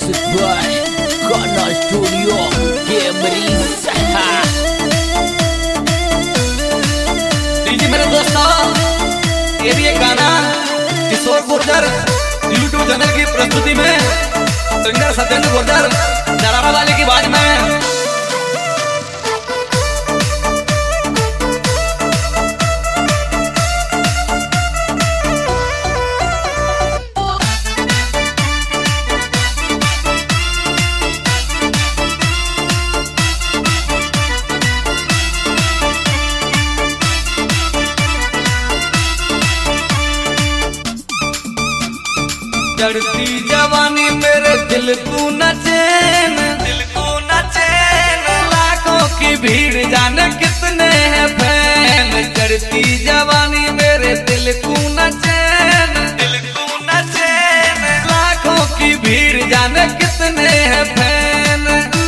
Music by Kana Studio Gameries। जी मेरे दोस्तों, ये भी एक गाना किशोर गुर्जर यूट्यूब चैनल की प्रस्तुति में सिंगर सत्येंद्र गुर्जर जरारा वाले की आवाज में। चढ़ती जवानी मेरे दिल को न चैन, लाखों की भीड़ जाने कितने हैं फैन। चढ़ती जवानी मेरे दिल को न चैन, लाखों की भीड़ जाने कितने हैं फैन।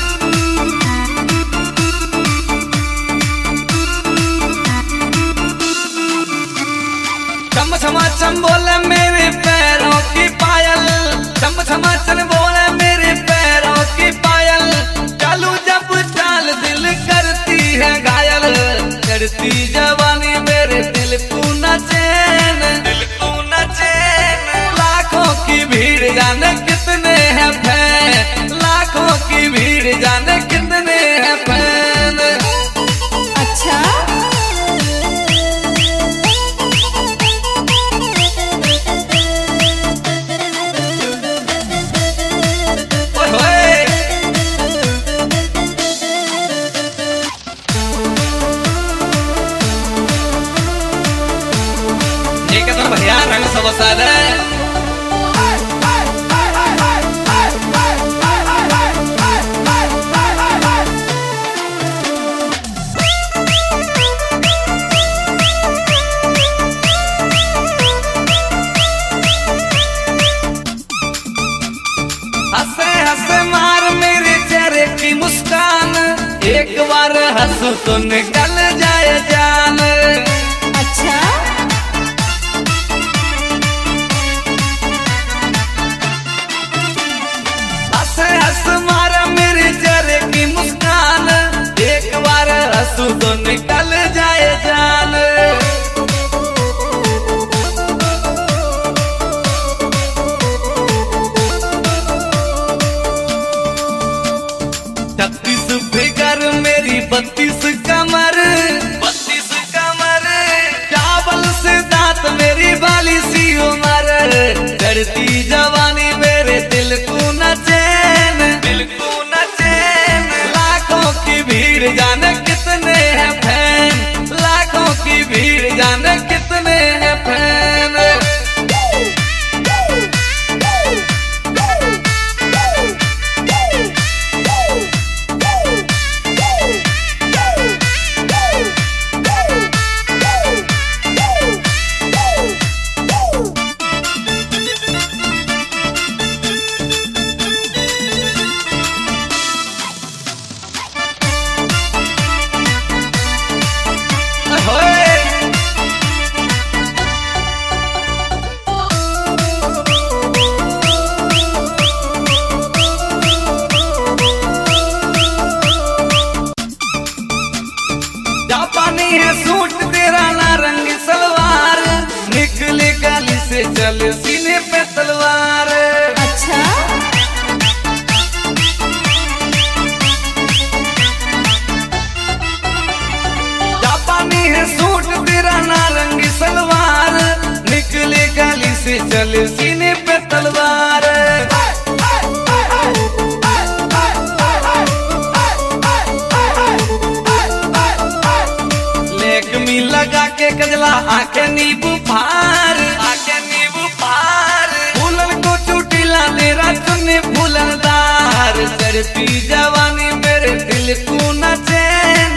चम छमा चम बोले मेरे पैरों की पायल, चम छमा चम बोले मेरे पैरों की पायल। चालू जब चाल दिल करती है घायल। चढ़ती जवानी मेरे दिल को न चैन, लाखों की भीड़ जाने कितने हैं फैन, लाखों की भीड़ जाने कितने हैं फैन। अच्छा भैया रंग सब सादा हंसे हंसे मार मेरे चेहरे की मुस्कान। एक बार हंसू तो निकल जाए जान। अच्छा मारा मेरे चेहरे की मुस्कान। एक बार हंसू तो निकल जाए जान। छत्तीस फिगर मेरी 32 कमर, चावल से दांत मेरी बाली सी उमर। चढ़ती जवानी मेरे दिल को न चैन, लाखों की भीड़ जाने कितने हैं फैन, लाखों की भीड़ जाने कितने हैं फैन। जापानी है सूट तेरा नारंगी सलवार। निकले गली से चले सीने पे तलवार। अच्छा जापानी है सूट तेरा नारंगी सलवार। निकले गली से चले सीने पे तलवार। लेकमी लगा के कजला आंखें नींबू फार, फूलन को चुटिला तेरा चुन्नी फूलनदार। चढ़ती जवानी मेरे दिल को न चैन,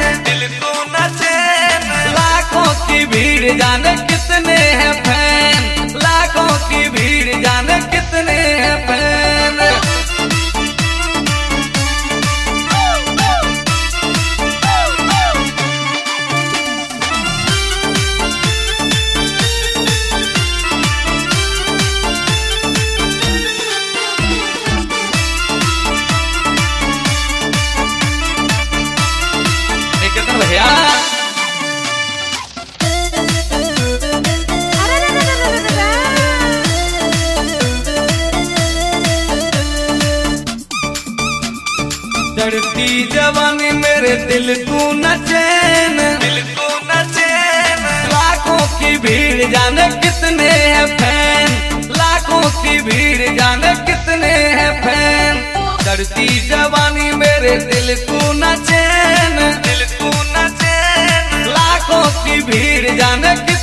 लाखों की भीड़ जाने कितने हैं फैन, लाखों की भीड़ जाने कितने हैं फैन। चढ़ती जवानी मेरे दिल को न चैन, दिल को न चैन। लाखों की भीड़ जाने कितने हैं फैन, लाखों की भीड़ जाने कितने हैं फैन। चढ़ती जवानी मेरे दिल को न चैन, दिल को न चैन। लाखों की भीड़ जाने